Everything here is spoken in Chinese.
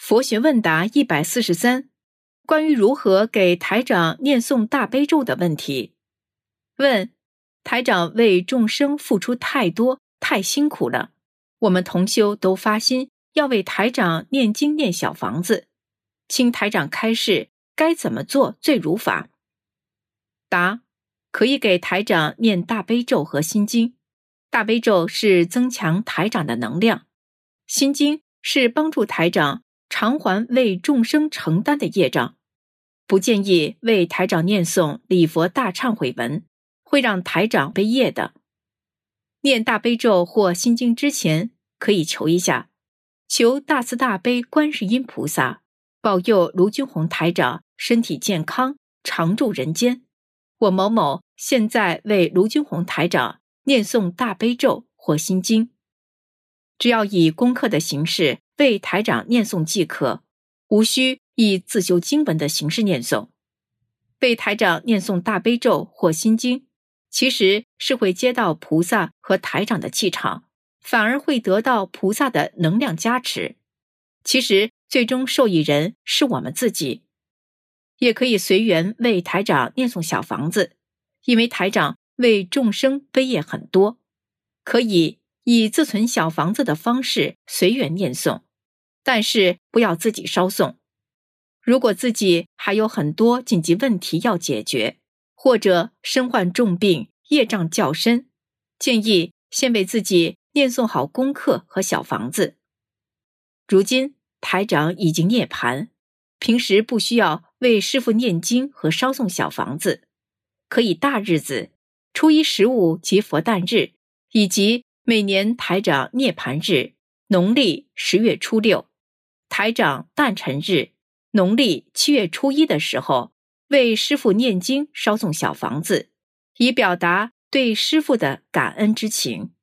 佛学问答143，关于如何给台长念诵大悲咒的问题。问：台长为众生付出太多，太辛苦了，我们同修都发心要为台长念经念小房子，请台长开示该怎么做最如法。答：可以给台长念大悲咒和心经。大悲咒是增强台长的能量，心经是帮助台长偿还为众生承担的业障。不建议为台长念诵礼佛大忏悔文，会让台长背业的。念大悲咒或心经之前，可以求一下，求大慈大悲观世音菩萨保佑卢军宏台长身体健康，常驻人间。我某某现在为卢军宏台长念诵大悲咒或心经，只要以功课的形式为台长念诵即可，无需以自修经文的形式念诵。为台长念诵大悲咒或心经，其实是会接到菩萨和台长的气场，反而会得到菩萨的能量加持。其实最终受益人是我们自己。也可以随缘为台长念诵小房子，因为台长为众生悲业很多，可以以自存小房子的方式随缘念诵，但是不要自己烧诵。如果自己还有很多紧急问题要解决，或者身患重病，业障较深，建议先为自己念诵好功课和小房子。如今台长已经涅槃，平时不需要为师父念经和烧诵小房子，可以大日子初一十五及佛诞日，以及每年台长涅槃日农历10月初6，台长诞辰日农历7月初1的时候，为师父念经烧诵小房子，以表达对师父的感恩之情。